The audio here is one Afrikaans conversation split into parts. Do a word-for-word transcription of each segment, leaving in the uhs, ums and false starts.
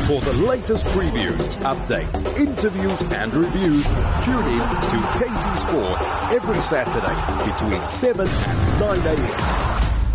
For the latest previews, updates, interviews and reviews, tune in to K C Sport every Saturday between seven and nine a.m.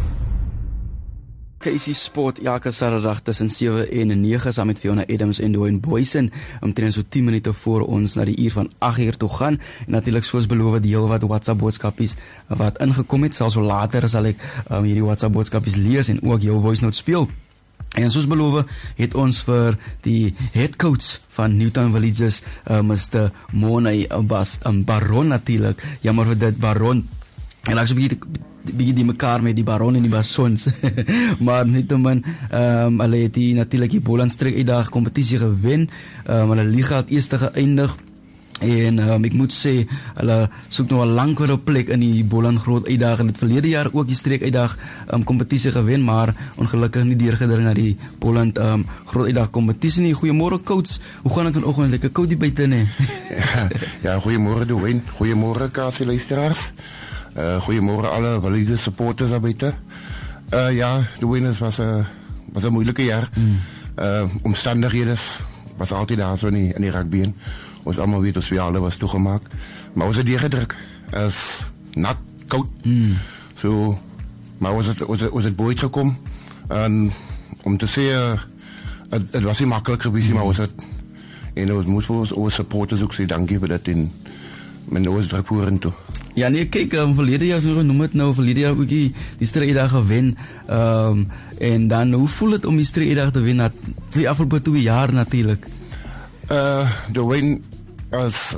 K C Sport elke Saterdag tussen sewe en nege saam met Fiona Adams en Dwayne Boysen omtrent so tien minute voor ons na die uur van agt uur toe gaan. En natuurlik soos beloof die heel wat WhatsApp boodskapies wat ingekom het, sal so later sal ek um, hierdie WhatsApp boodskapies lees en ook jou voice note speel. En soos beloof het ons vir die head coach van Newtown Villages, uh, Mister Monay Bas um, Baron natuurlik. Jammer vir dit Baron. En ek so 'n bietjie bietjie die mekaar met die Baron en die Basons. Maar nietemin, um, hulle het die natuurlik die Bolandstreek uitdag kompetisie gewen. Um, hulle liga het eerste geëindig. En um, ek moet sê, hulle soek nou al lank vir 'n plek in die Boland Groot Uitdag. En het verlede jaar ook die streek uitdag um, kompetisie gewen, maar ongelukkig nie deurgedring na die Boland um, Groot Uitdag kompetisie nie. Goeiemôre coach, hoe gaan dit vanoggend? Lekker koud die buite nie? ja, ja, goeiemôre Dwayne, goeiemôre K C luisteraars. Uh, goeiemôre alle Villages supporters daar buite. Uh, ja, Dwayne, was 'n was 'n moeilike jaar. Mm. Uh, omstandighede was altyd daar so in die, in die rugby en ons allemaal weet, ons viale was toegemaak. Maar ons het die gedruk. Het is nat, koud. Mm. So, maar ons het, ons het, ons het boeit gekom. En om te sê, uh, het, het was niet makkelijk geweest, mm. maar ons het, en ons moet voor ons, ons supporters ook sê, dankie vir dit en met ons druk voeren toe. Ja nee, kyk, um, verlede jaar, so noem het nou, verlede jaar ook die, die streekdag gewen, um, en dan, hoe voel het om die streekdag te wen, vir die afgelopen twee jaar natuurlijk? Uh, Dwayne, as,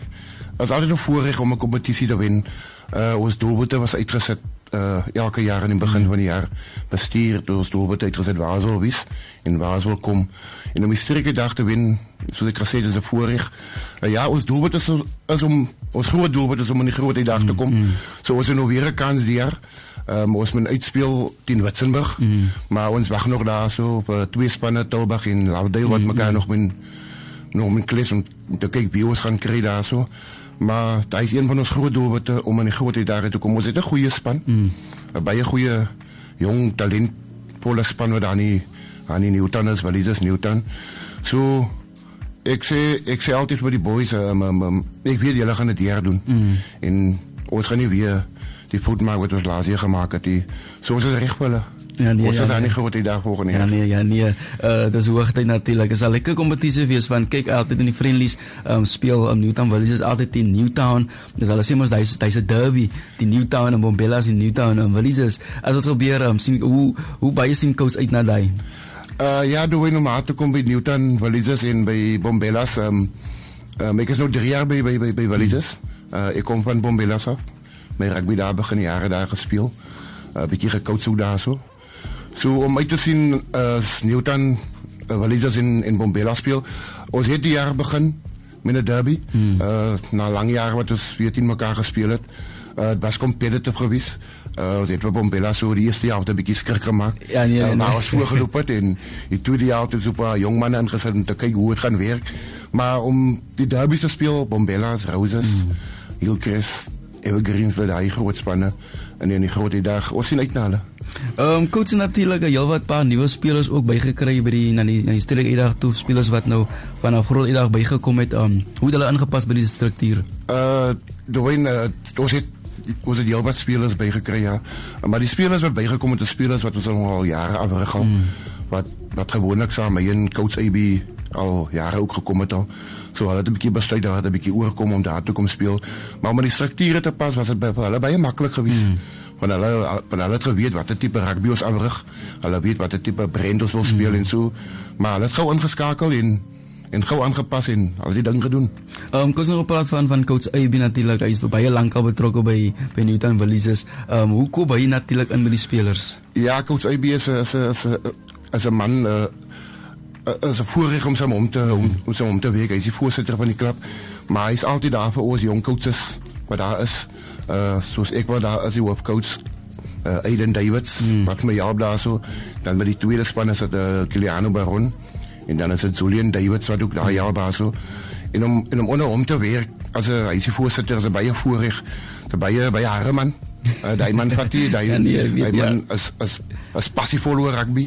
as altijd een voorrecht om een competitie te winnen. Uh, ons doelpunten was uitgezet, uh, elke jaar in het begin van het jaar, bestuur, door ons doelpunten uitgezet waar zo was, en waar zo kom. En om die streekdag te winnen, zoals ik gezegd, is een voorrecht. Uh, ja, ons doelpunt is, is om, ons groot doelpunt is om in die grote dag te komen. Mm. Zo so is er nog weer een kans die jaar. Um, ons moet uitspeel tegen Witzenburg. Mm. Maar ons wacht nog daar zo op uh, twee spannen, Tilburg en Lauderdale, wat elkaar mm. nog met, nog met kles om te kijken wie ons gaan krijgen daar zo. Maar dat is een van ons grote doelpunten om in die grote dagen te komen. Ons heeft een goede span. Mm. Een bij een goede, jong, talentvolle span wat aan die, aan die Newtown is, Villages Newtown. Zo... So, Ik zeg, ik zeg altijd voor die boys, um, um, um, ik weet jullie gaan het jaar doen. Mm. En ons gaan niet weer die fout maken wat we laatst jaar gemaakt hebben. Zoals ze recht willen. Ja, nee, ons ja, is daar nee. niet gewoon die dag volgende jaar. Ja, nee, ja, nee. Uh, dat is hoogtijd natuurlijk. Het is al lekker competitie wees van, kijk, altijd in die friendlies um, speel um, Newtown Villages is altijd in Newtown. Dus alles sê, daar is, daar is een derby. Die Newtown en Bombella's in Newtown en Villages. Als het gebeur, um, sien, hoe, hoe baie sien coach uit naar die? Uh, ja, door we normaal te komen bij Newtown Villages en bij Bombella's. Um, um, ik is nu drie jaar bij, bij, bij, bij Villages. Uh, ik kom van Bombella's af. Mijn rugby daar begin jaren daar gespeeld. Een uh, beetje gecoacht ook daar zo. So, om uit te zien, uh, Newtown uh, Villages in, in Bombella's speel. Ons het die jaar begin met een derby. Mm. Uh, na lang jaren wat ons weer tegen elkaar gespeeld het. Uh, het was competitive geweest. Uh, ons het bij Bombella zo die eerste jaar een beetje skrik gemaakt. Ja, nee, nee, uh, maar nee. was voorgelopen en die tweede jaar het een paar jongmannen ingezet om te kijken hoe het gaat werken. Maar om die derby's te spelen, Bombella's, Roses, mm. Hillcrest, Evergreens, daar die groot spannen. En in die grote dag, ons zien uitnalen. Um, coach natuurlijk heel wat paar nieuwe spelers ook bijgekregen bij die, na die, na die streekdag toe, spelers wat nou vanaf groot eendag bijgekomen het. Um, hoe het hulle ingepast bij deze structuur? Uh, Dwayne, uh, ons het ons het heel wat spelers bijgekregen, ja. Maar die spelers wat bijgekomen, de spelers wat ons al jaren afrig al, mm. wat, wat gewoonlijk samen met een coach A B al jaren ook gekomen het al. Zo so, had het een beetje besluit, had het een beetje oorgekomen om daar te komen spelen. Maar om die structuren te passen, was het bij hulle baie makkelijk geweest. Mm. Want hulle, want hulle het geweet wat het type rugby ons afrig, hulle weet wat het type brand ons wil spelen mm. en zo. Maar hulle het gauw ingeskakeld en en gauw aangepast en al die dingen gedaan. Um, ik was nog gepraat van, van coach A B natuurlijk. Hij is baie lang al betrokken bij, bij Newtown Villages. Um, hoe kom hij natuurlijk in met die spelers? Ja, coach A B is, is, is, is een man, uh, is een voorrecht om zijn om te, om, om, zijn om te werken. Hij is de voorzitter van die club. Maar hij is altijd daar voor ons jong coaches, wat daar is. Uh, zoals ik wat daar is, die hoofdcoach. Uh, Aiden Davids, mm. wat mij jou daar zo. Dan met die tweede span is het uh, Kiliano Baron. En dan is het Julian Davids, wat ook daar jou daar zo. En om, en om onder om te werken, als hij is de voorzitter, is hij bij je voorrecht. Bij je, bij je Harreman. Uh, die man vat die, die, ja, nee, die man ja. is, is, is passievol oor rugby.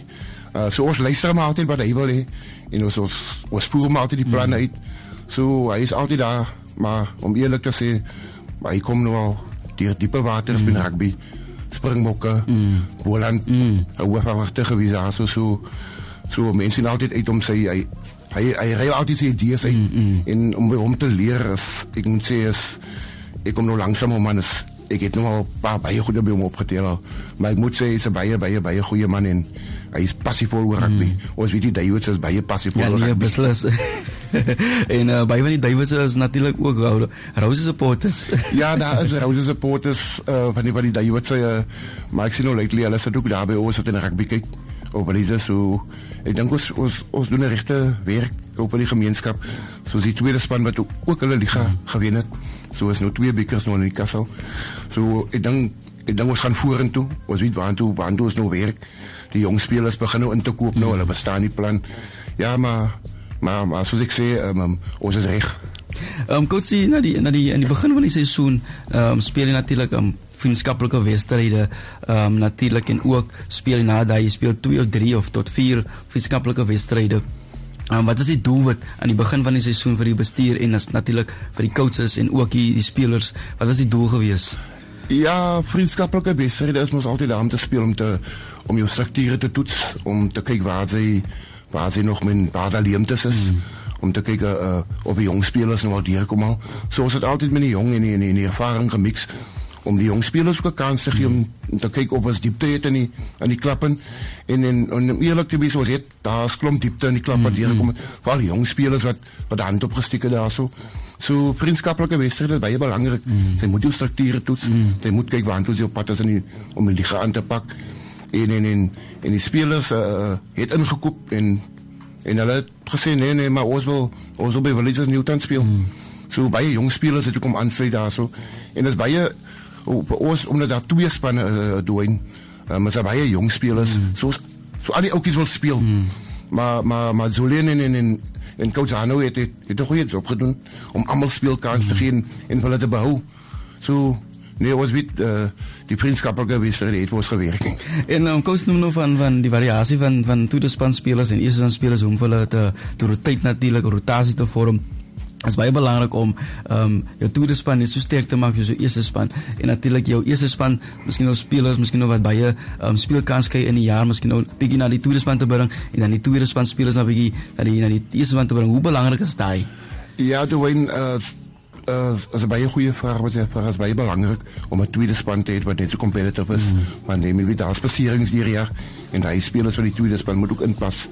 Uh, so ons luister maar altyd wat hy wil hê. En ons, ons, ons voer maar altyd die planne uit. So hy is altyd daar, maar om eerlijk te sê, maar hy kom nou al dier diepe waters mm. met rugby, springbokke, mm. Boland, mm. hoofverwachte gewees daar, so, so, so mense sien altyd uit om sy, hy, hy, hy ruil altyd sy idees uit, mm, mm. en om by hom te leer, is, ek moet sê, is, ek kom nou langzaam om, man, is, ek het nog al paar baie goede by hom opgeteel al, maar ek moet sê, hy is een baie, baie, baie goeie man, en hy is passievol oor rugby, mm. ons weet die Davids is baie passievol ja, oor nee, rugby. Beslis. En uh, baie van die Davids is natuurlijk ook uh, Rose supporters. Ja, daar is Rose supporters uh, van die, van die Davids, uh, maar ek sien nou lately, hulle sit ook daar by ons, wat in rugby kyk, op die so, ek denk ons, ons, ons doen een rechte werk op die gemeenskap, soos die tweede span wat ook, ook hulle liga mm. gewen het, so is nou twee bekers nou in die kassel, so ek denk, ek denk ons gaan voeren toe, ons weet waar toe, waar toe ons nou werk, die jong spelers begin nou in te koop, nou, hulle bestaan die plan, ja, maar, maar, maar soos ek sê, um, um, ons is recht. Um, Coachie, na die, na die, in die begin van die seisoen, um, speel jy natuurlijk um, vriendskaplike wedstrijde, um, natuurlijk, en ook speel jy na dat jy speel twee of drie of tot vier vriendskaplike wedstrijde. Um, wat was die doelwit aan die begin van die seisoen vir die bestuur en as, natuurlijk vir die coaches en ook die, die spelers, wat was die doel gewees? Ja, vriendskaplike wedstrijde is ons altyd daar om te speel, om, te, om jou structure te toets, om te kyk waar sy, waar sy nog met waar daar leemtes is, mm. om te kyk uh, of die jong spelers nou al deurkom al. So is het altyd met die jong en die, en die, en die ervaring gemix, om die jong spelers ook 'n kans te gee, mm. om te kyk of ons diepte het in die, in die klappen, en, en, en om eerlijk te wees, ons het, daar is klomp diepte in die klap wat mm. deurkom, vooral die jong spelers wat, wat de hand opgestikke daar so. So vriendskaplike wedstrijde is baie belangrik. Mm. Sy moet jou structure toets, mm. sy moet kyk waar toe sy op pad is in die, om die liga aan te pak, en, en, en, en die spelers uh, het ingekoop, en, en hulle het gesê, nee, nee, maar ons wil, ons wil by Villagers Newtown speel. Mm. So baie jong spelers het ook om aanvrijd daar so, en is baie, op ons, omdat daar twee spanne uh, doen, um, is daar baie jong spelers, mm. so, so al die oukies wil speel, mm. maar, maar, maar Zolen en, en, en en coach Hanno het, het, het een goeie job gedoen om allemaal speelkans te geven en hulle te behou. So, nee, ons weet, uh, die vriendskaplike wedstrijde het ons gewerkt. En um, coach noem nou van, van die variatie van, van tweede span spelers en eerste span spelers, om hulle te, te rotate natuurlijk, rotatie te vorm. Het is baie belangrik om um, jou tweede span net so sterk te maak soos jou eerste span, en natuurlijk jou eerste span, miskien nou spelers, miskien nou wat baie um, speelkans kry in die jaar, miskien nou bykie na die tweede span te bring, en dan die tweede span spelers na bykie na die, na die eerste span te bring. Hoe belangrik is daai? Ja, Dwayne, uh, uh, is een baie goeie vraag, wat jy vraag, is baie belangrik om een tweede span te hê wat net so competitive is, mm. want jy weet, daar is passerings hier jaar, en die spelers van die tweede span moet ook inpas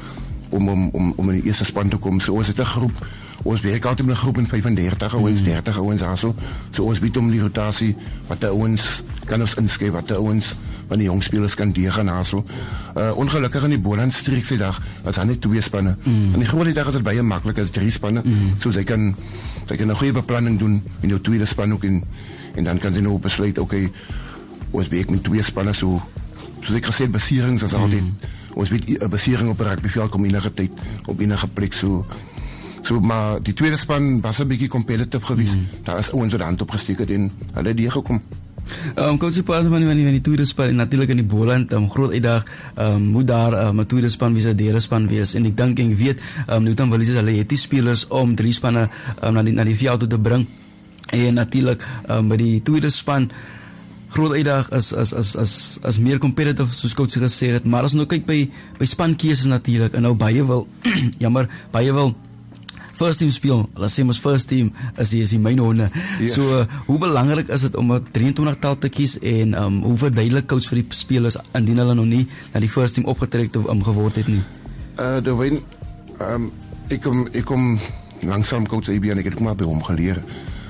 om, om, om, om in die eerste span te kom. So ons het een groep, ons werk altijd met een groep in vyfendertig ouwens, dertig ouwens daar so, so ons bied om die rotatie, wat die ouwens kan ons inskryf, wat die ouwens van die jongspelers kan deurgaan daar so. Uh, ongelukkig in die Boland streek sy dag, as hy net twee spanne. Mm. In die grote dag is het baie makkelijk, as drie spanne, mm. so sy kan, sy kan een goeie beplanning doen, in jou tweede span ook, en, en dan kan sy nou besluit, oké, okay, ons werk met twee spanne, so, soos ek gesê, basierings is altyd, mm. ons weet, een basiering op een rugbyveld kom enige tyd, op enige plek, so, so, maar die tweede span was een beetje competitive geweest, mm. daar is ouwens wat hand opgesteek en hulle die gekom. Um, Coach, jy praat van die, van die, van die tweede span, en natuurlijk in die Boland, um, groot uitdag, um, moet daar um, een tweede span wees, een derde span wees, en ek denk, en ek weet, um, Newtown Villagers, hulle het die spelers om drie spanne um, na, die, na die veld toe te bring, en natuurlijk, um, by die tweede span, groot uitdag is, is, is, is, is meer competitive, soos Coach gesê het, maar as nou kyk by, by spankeeses natuurlijk, en nou baie wil, jammer, baie wil, first team speel, hulle sê ons first team is die, is die myne honde. Yes. So, uh, hoe belangrik is het om een drieëntwintig tal te kies, en um, hoe verduidelik coach vir die spelers, indien hulle nog nie na die first team opgetrek um, geword het nie? Uh, de Wijn, um, ek kom, ek kom langzaam coach A B, en ek het ook maar by hom geleer.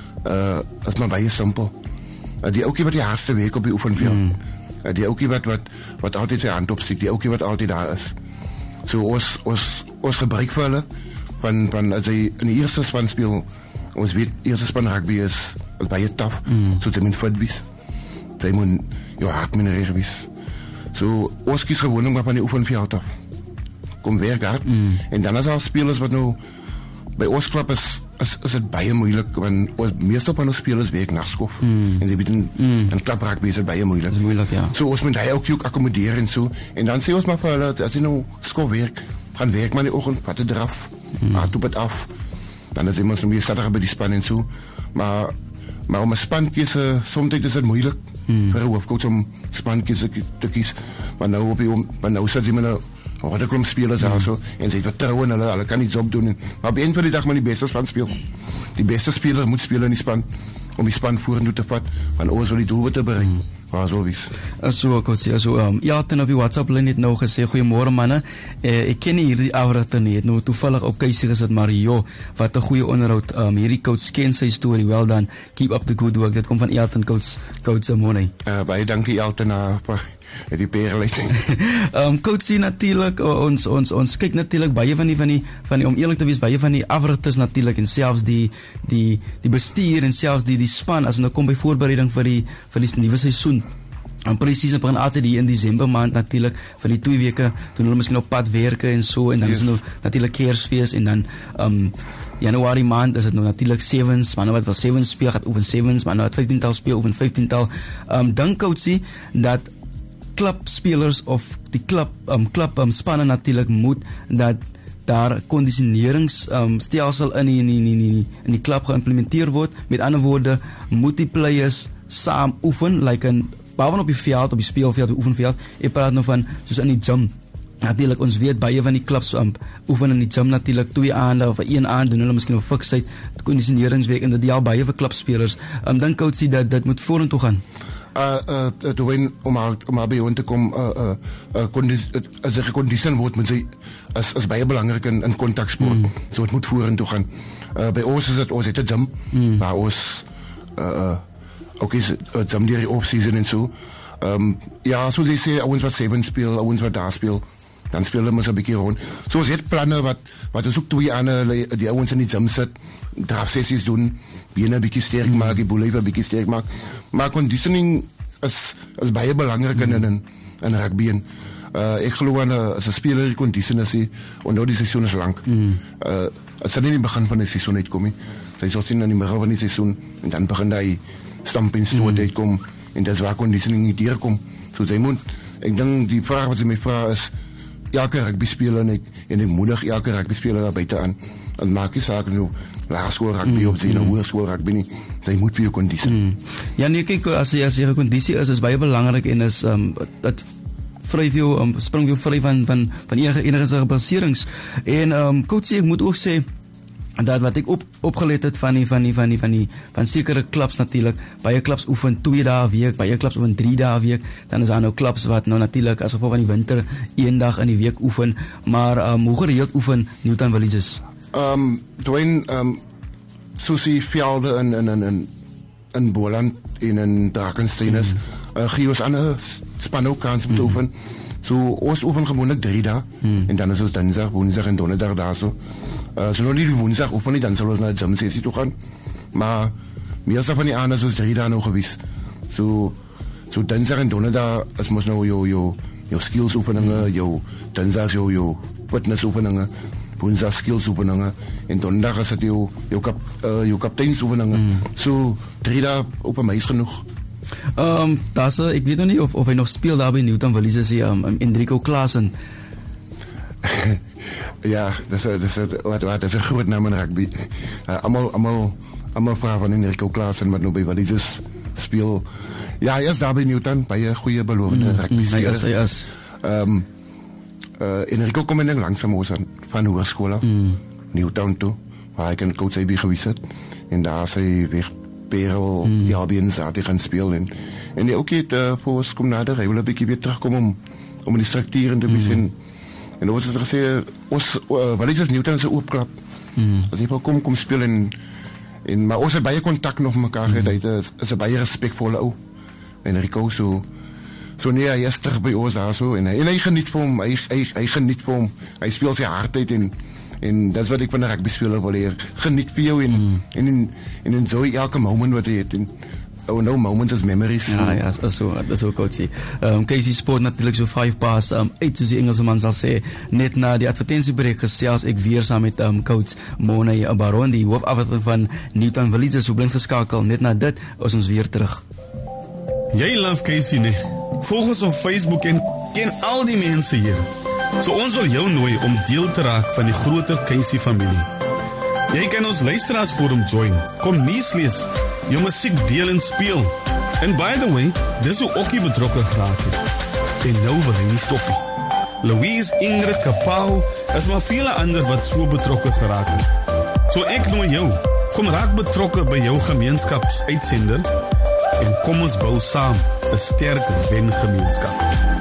Uh, het is maar baie simpel. Uh, die oukie wat die hardste week op die oefenveld. Mm. Uh, die oukie wat, wat, wat altyd sy hand opsteek, die oukie wat altyd daar is. So, ons, ons, ons gebruik vir hulle, van, van as hy in die eerste span speel, ons weet, eerste span rugby is, is baie taf, mm. so sy moet fit wees, sy moet jou hart minereer wees. So, ons kies gewoon maar van die oefenveld af, kom werk hard, mm. en dan is al spelers wat nou, by ons klap is, is, is het baie moeilik, want ons meeste van ons spelers werk nachtskof. Mm. En ze weten, mm. een klap raak is het baie moeilijk. Dat is moeilijk, ja. Zo, ons moet hij ook, ook accommoderen en zo. En dan zeg ons maar van, als je nou skof werk, gaan werk maar die ochtend, vat het eraf, mm. maar toep het af. Dan is iemand weer zaterdag bij die span en zo. Maar, maar om een span kiezen, soms is het moeilijk. Mm. Voor een hoofdcoach om span kiezen te kiezen. Maar nou, op je, maar nou zit je met een harde klomp spelers mm. zo. En ze vertrouwen, hulle, hulle kan iets opdoen. Maar op een van die dag moet die beste span spelen. Die beste speler moet spelen in die span. Om die span voeren te vat. Want ons wil die doel te bereiken. Mm. Waar zo is. So, coach, so, um, ja, ten op die WhatsApp-lijn het nou gesê, goeiemorgen manne, eh, ek ken nie hierdie afrigter nie, het nou toevallig ook keisig is het, maar joh, wat een goeie onderhoud, um, hierdie coach ken sy story, well done, keep up the good work, dit kom van Elton, coach, coach Simone. Uh, baie dankie Elton, uh, vir die perelheid. um, coach sê natuurlijk, uh, ons, ons, ons kyk natuurlijk baie van die, van die, van die, om eerlijk te wees, baie van die afrigters natuurlijk, en selfs die, die, die bestuur, en selfs die, die span, as nou kom by voorbereiding vir die, vir die nieuwe seisoen, en precies, begin altyd hier in December maand natuurlijk, vir die twee weke, toen hulle miskien op pad werke en so, en dan yes. is nou natuurlijk Kersfeest, en dan um, Januari maand is het nou natuurlijk Sevens, maar nou wat wel Sevens speel, gaat oefen Sevens, maar nou het vijftiental speel, oefen vijftiental. Um, dan coachie, dat clubspelers of die club, um, club um, spannen natuurlijk moet, dat daar conditioneringsstelsel um, in, die, in, die, in, die, in die club geïmplementeerd wordt. Met andere woorden, moet die players saam oefen, like een behalve op die veld, op die speelveld, op die oefenveld, ek praat nou van, soos in die gym. Natuurlijk, ons weet, baie van die clubs um, oefen in die gym natuurlijk, twee aande of een aand, doen hulle miskien op fiksheid, conditioneringsweek, en dit al baie vir clubspelers. Um, dan coach sê dat dit moet vorentoe gaan. Uh, uh, te wen, om haar, om haar by ons te kom, uh, uh, uh, condis, uh, as er geconditioneerd wordt, moet sy, is, is baie belangrijk in, in contactsport, mm. so het moet vorentoe gaan. Uh, by ons is het, ons het een gym, mm. waar ons, uh, uh, ook is het gym die off-season en zo. Um, ja, zoals jy sê, ons wat seven speel, ons wat daar speel, dan speel hulle ons een beetje rond. So ons het plannen wat, wat ons ook twee aan die ouwens in die gym sit, drafsessies doen, benen een beetje sterk maak, die boel even een beetje sterk maak. Maar conditioning is, is baie belangrijk in, in, in rugby. En, uh, ek geloof aan, uh, as een speler die condition is, en nou die seizoen is lang. Mm. Uh, het sal nie in die begin van die seizoen uitkom, he. Sy sal sien in die middel van die seizoen, en dan begin die stamp en stoot mm. uitkom, en dat is waar conditioning nie deurkom. So sy moet, ek denk die vraag wat sy my vraag is, elke rugby speler, en ek, en ek moedig elke rugby speler daar buiten aan, en maak die saak nou, laagskool rugby, mm. of sy nou hoërskool rugby nie, sy moet vir jou conditie. Mm. Ja, nee, kijk, as jy, as jy conditie is, is baie belangrijk, en is, um, dat vry veel, um, spring veel vry van, van, van enige, enige baserings, en, um, coach, ek moet ook sê, dat wat ek op, opgeleid het van die, van die, van die, van die, van sekere clubs natuurlijk, baie clubs oefen twee dae week, baie clubs oefen drie dae week, dan is daar nou clubs wat nou natuurlijk, as gevolg van die winter, een dag in die week oefen, maar, um, hoe gereeld oefen Newtown Villages? Um, Dwayne, um, soos die velde in, in, in, in, in Boland en in Drakenstein is, mm. uh, gee ons ander span ook kans om te mm. oefen. So, ons oefen gewoonlik drie dae, mm. en dan is ons dinsdag, woensdag en donderdag daar so. Uh, so nou nie die woensdag oefen nie, dan sal ons na die gym sessie toe gaan. Maar, meestal van die ander is ons drie dae nou gewees. So, so dinsdag en donderdag is ons nou jou, jou, jou skills oefeninge, jou dinsdag jou, jou fitness oefeninge, woensdag skills oefeninge, en donderdag is het jou, jou, kap, uh, jou kapteins oefeninge. Mm. So, drie dae op een meis genoeg. Um, das, ek weet nog nie of, of hy nog speel daar by Newtown Villages, um, um, Enrico Klaassen. Ja, dat is, dat, is, wat, wat, dat is een groot naam in rugby. Uh, allemaal, allemaal, allemaal vragen van Enrico Klaassen, wat nou bij Villages speel. Ja, hij is daar bij Newtown, bij een goede belovende mm, rugby speler. Hij is, hij is. Um, uh, Enrico kom in langzaam oos van hoërskool af, mm. Newtown toe, waar ek in Coach I B gewees het. En daar is hy weg Perel, mm. die Albions daar te gaan speel. En, en die ook het uh, voor ons kom nader, hy wil een beetje weer terugkom om, om die structuur in te wees. Mm. En dan was het gesê, ons, uh, wat is Newtown is een oopklap. Mm. As hy wil kom, kom speel en, en maar ons het baie contact nog met mekaar mm. gehad, hy is, is een baie respectvolle ou. En Rico, so, so nee, hy is terug by ons daar so, en hy, en hy geniet vir hom, hy, hy, hy geniet vir hom, hy speel sy hart uit, en, en dat is wat ek van een rugby speler wil leer, geniet vir jou, en, mm. en, en, en enjoy elke moment wat hy het, en oh no moments as memories. Ja, ja, dat is zo, dat is zo coachie. Um, K C Sport natuurlijk zo vijf pas um, uit, soos die Engelsman sal sê. Net na die advertentiebreek gesels ek weer saam met um, coach Mona Baron, die hoofafdeling van Newtown Villagers, so blind geskakel. Net na dit is ons weer terug. Jy love K C, nee. Volg ons op Facebook en ken al die mense hier. So ons wil jou nooi om deel te raak van die groter K C familie. Jy kan ons luisteraarsforum join, kom nuus lees, jou musiek deel en speel. En by the way, dis hoe Okkie betrokke geraak het. En nou wil hy nie stop nie. Louise, Ingrid, Kapau, is maar vele ander wat so betrokke geraak het. So ek nooi jou, kom raak betrokke by jou gemeenskapsuitsender en kom ons bou saam 'n sterker wengemeenskap.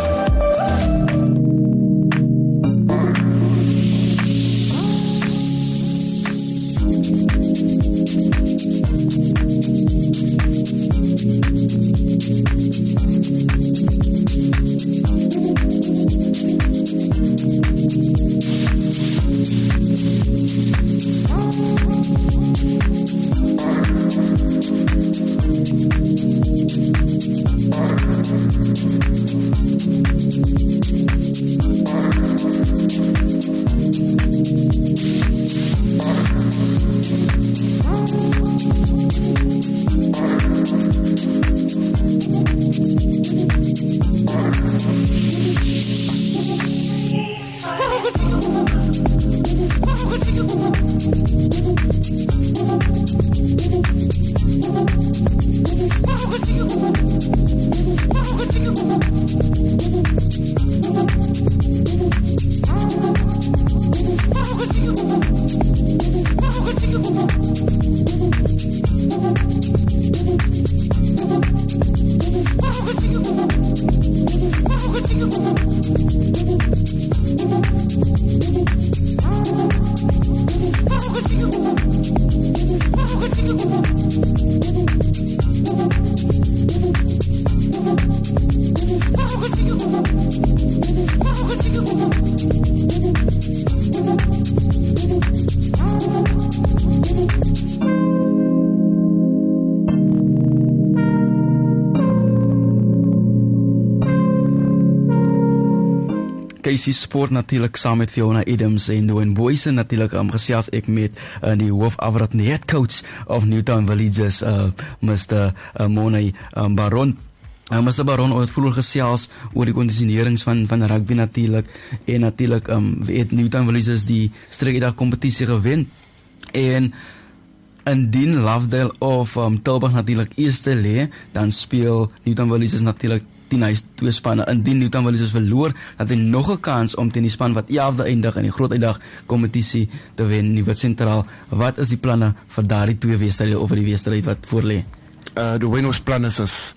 K C Sport natuurlijk saam met Fiona Adams en Dwayne Boysen natuurlijk um, gesels ek met uh, die hoofafdeling die head coach of Newtown Villagers, uh, mister Uh, Mona um, Baron. Uh, mister Baron het vroeger gesels oor die kondisionerings van van rugby natuurlijk en natuurlijk um, het Newtown Villagers die streekdag kompetisie gewen en indien Lovedale of um, Tilburg natuurlijk eerste lê, dan speel Newtown Villagers natuurlijk teen hy twee spanne. Indien Newtown Villagers verloor, dat hy nog 'n kans om teen die span wat elfde eindig in die groot uitdag kompetisie te wen, Nuwe Sentraal. Wat is die planne vir daardie twee wedstryde of vir die wedstryd wat voor lê? Uh, de Wayne ons plan is, is,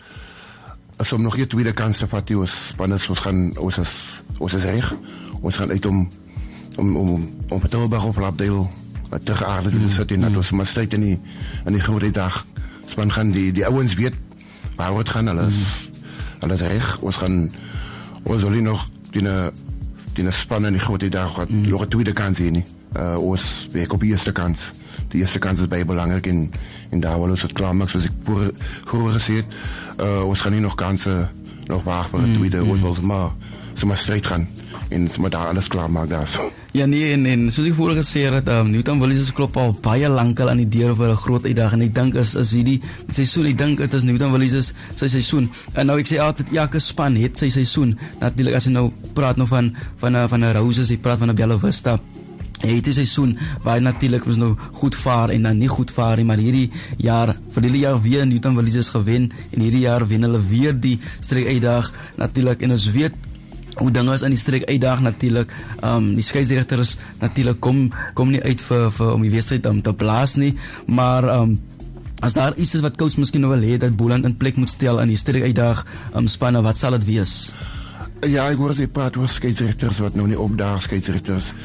is om nog 'n tweede kans te vat. Ons span is, ons gaan, ons is, ons is reg. Ons gaan uit om, om, om, om Tilburg of Lovedale terug aarde te sit en dat ons maar stryd in die, in die groot uitdag span gaan. Die, die ouens weet waar het gaan, hulle is Hulle is reg, ons gaan, ons wil nie nog die, die span in die grote dag wat mm. nog een tweede kans heen nie. Uh, ons werk op die eerste kans. Die eerste kans is baie belangrijk en, en daar wil ons het klaarmaak, soos ek vroeger gesê het. Uh, ons gaan nie nog kansen, nog waag vir een tweede, mm. ons wil maar, so maar strijd gaan en so maar daar alles klaarmaak daar so. Ja nee, en, en soos ek vorige gesê het, um, Newtown Villagers klop al baie lankal aan die deur vir 'n groot uitdag en ek dink is is hierdie seisoen, ek dink dit is Newtown Villagers sy seisoen. En nou ek sê altyd elke span het sy seisoen. Natuurlik as jy nou praat nou van van 'n van 'n Roses, jy praat van 'n Bella Vista. Hy het 'n seisoen waar hy natuurlik was nou goed vaar en dan nie goed vaar nie, maar hierdie jaar, vir die jaar weer Newtown Villagers gewen en hierdie jaar wen hulle weer die streek uitdag natuurlik en ons weet hoe dinge is in die streek uitdag natuurlik. Um, die skeieregters natuurlik kom kom nie uit vir, vir om die wedstryd um, te plaas nie, maar um, as daar iets is wat coach miskien nou wil hê dat Boland in plek moet stel in die streek uitdag um, spanne, wat sal dit wees? Ja, ek hoor jy praat oor skeieregters wat nou nie opdaag, skeieregters.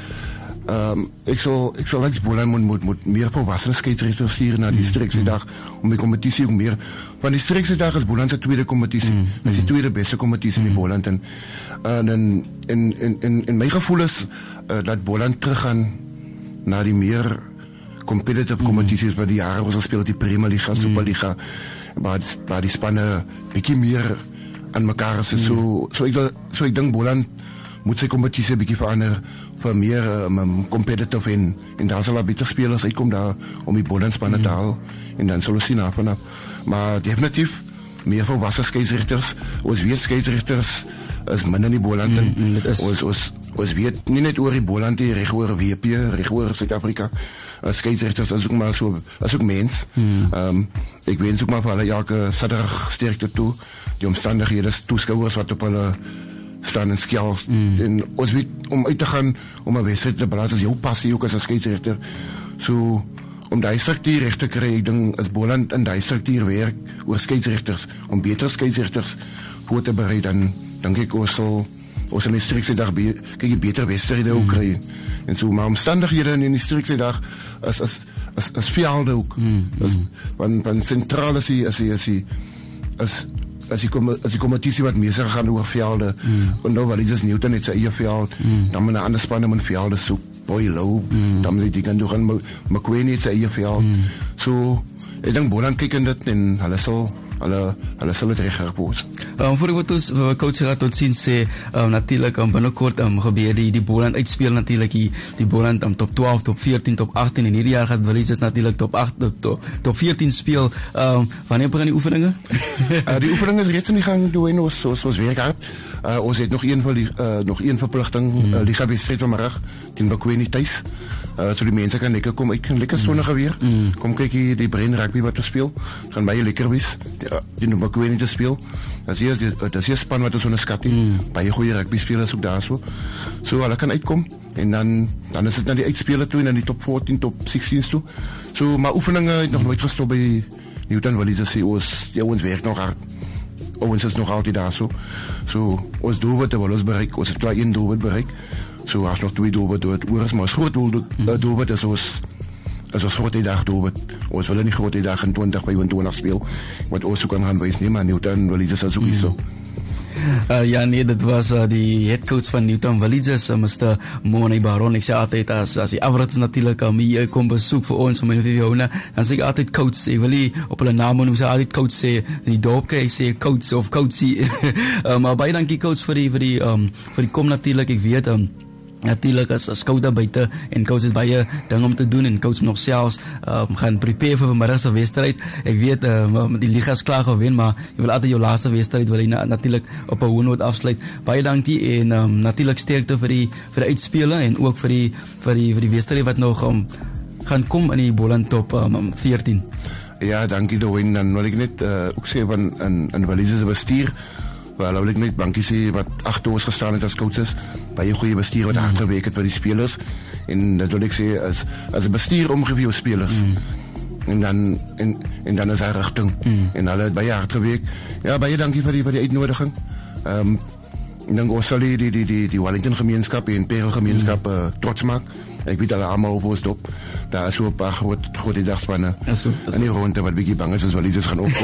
Um, ek sal ek sal langs Boland moet, moet, moet meer volwassene skeieregters stuur na die streekse dag om die kompetisie ook meer, van die streekse dag is Boland se tweede kompetisie, mm, mm. is die tweede beste kompetisie mm. in Boland en en en en en, en, en my gevoel is uh, dat Boland teruggaan na die meer competitive mm. kompetisies wat die jare ons speel, die Premier Liga, Superliga waar, waar die spanne bietjie meer aan mekaar is. Mm. So, so, ek, so ek dink Boland moet sy kompetisie bietjie verander vir meer um, competitive en, en daar sal daar beter spelers uitkom daar om die Boland spanne mm. te haal en dan sal ons sien af en af. Maar definitief meer volwasse skeieregters. Ons weet skeieregters is min in die Boland. Mm, mm, ons, ons, ons weet nie net oor die Boland die reg oor W P, reg oor Suid-Afrika. Skeieregters is ook maar so, is ook mens. Mm. Um, ek wens ook maar vir hulle elke Saterdag sterkte toe. Die omstandighede, toeskouers wat op hulle staan en skels. Mm. En ons weet om uit te gaan om 'n wedstryd te balans is jou passie ook as 'n skeieregter. So om daai struktuur reg te kry, ek dink is Boland in daai struktuur werk oor skeieregters om beter skeieregters voor te berei, dan dink ek ons sal ons in die strikse dag be, kyk jy beter wedstryde ook kry. Mm. En so maar omstandighede in die strikse dag is is is is velde ook. Mm. Is, van van sentraal is die is die is die is as die kom as die kompetisie wat meer gaan oor velde. Mm. En nou wel is Newton het sy eie veld. Mm. Dan moet 'n ander span met velde soek. Boylo. Mm. Dan moet die kan doen maar McQueen het sy eie veld. Mm. So ek dink Boland kyk in dit en hulle sal hulle hulle sal dit reg herpos. Um, voor ek wat ons coach gaat tot sien sê, um, natuurlijk um, binnekort um, gebeur die, die Boland uitspeel natuurlijk, die, die Boland um, top twaalf, top veertien, top achttien en hierdie jaar gaat Wallis natuurlijk top acht, top, top, top veertien speel. Um, wanneer begin die oefeninge? uh, die oefeninge is reeds in die gang doen, ons, ons, ons werk hard. Uh, ons het nog een, uh, nog een verplichting, hmm. uh, Liga wedstrijd vanmiddag, teen McQueen thuis. Uh, so die mense kan lekker kom, ek kan lekker sonnige weer. Mm. Kom kyk hier die Brain Rugby wat te speel. Gaan baie lekker wees. Die, die McQueen te speel. Dat is dat is span wat ons onderskat het. Mm. Baie goeie rugby spelers ook daar so. So hulle kan uitkom en dan dan is dit na die uitspele toe en dan die top fourteen, top sixteen toe. So maar oefeninge het nog nooit gestop by Newton Wallis as ons ja ons werk nog hard. Ons is nog altyd daar so. So ons doelwit het ons bereik. Ons het klaar een doelwit bereik. So as nog twee doelwit door het oor is, maar ons groot doelwit doelwit is ons is ons groot dag doelwit. Ons wil nie groot dag in twintig vyfentwintig speel, wat ons ook kan gaan wys nie, maar Newton Wallis is ook nie so. Uh, ja nee, dit was uh, die head coach van Newton Wallis, uh, mister Moni Baron. Ek sê altyd as as die Average natuurlik om hier kom besoek vir ons om in die Jouna, dan sê ek altyd coach, ek wil nie op hulle naam noem, sê altyd coach sê in die dorp, ek sê coach of coachie. uh, maar baie dankie coach vir die vir die um, vir die kom natuurlik, ek weet um, natuurlijk as, as coach daar buiten en coach het baie ding om te doen en coach nog selfs um, gaan prepare vir vanmiddagse wedstrijd. Ek weet um, die liga is klaar gewen, maar jy wil altyd jou laaste wedstrijd wil jy na, natuurlijk op 'n hoë noot afsluit. Baie dankie en um, natuurlijk sterkte vir die vir die uitspele en ook vir die vir die vir die wedstrijd wat nog um, gaan kom in die Boland top um, veertien. Ja, dankie Dwayne. Dan wil ek net uh, ook sê van in in Wallis se bestuur. Wel, wil ek net dankie sê wat agter ons gestaan het as coaches, baie goeie bestuur wat hard gewerk het vir die spelers en dat wil ek sê as as 'n bestuur omgee vir jou spelers. Mm. En dan en en dan is hy rigting mm. en hulle het baie hard gewerk. Ja, baie dankie vir die vir die uitnodiging. Ehm um, en dan ons sal die die die die Wellington gemeenskap en Parel gemeenskap mm. uh, trots maak. Ek weet hulle almal op ons dop. Daar is so 'n paar groot groot dagspanne. So, en die ronde wat bietjie bang is as Wallis gaan opkom.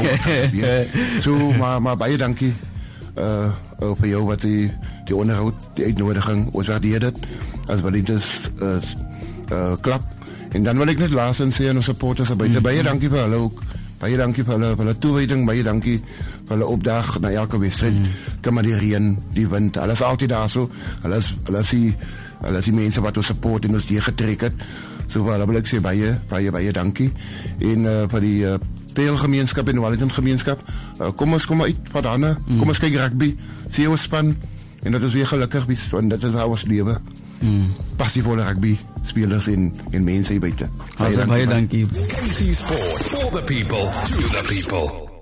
So maar maar baie dankie. Uh, uh, vir jou wat die, die onderhoud, die uitnodiging, ons waardeer dit as Wallis uh, uh, klap. En dan wil ek net laasens sê aan ons supporters buite, mm-hmm. baie dankie vir hulle ook, baie dankie vir hulle, vir hulle toewyding, baie dankie vir hulle opdag na elke wedstryd, mm-hmm. kan maar die reën, die wind, hulle is altyd daar so, hulle is, hulle is die, hulle is die mense wat ons support en ons die getrek het, so vir hulle wil ek sê baie, baie, baie dankie, en uh, vir die uh, Parel gemeenskap en Wellington gemeenskap. Uh, kom ons kom uit van daarna. Mm. Kom ons kyk rugby. Sien ons span en dat ons weer gelukkig is want dit is waar ons lewe. Mm. Passievolle rugby spelers en en mense hier buite. Baie dankie. K C Sport for the people to the people.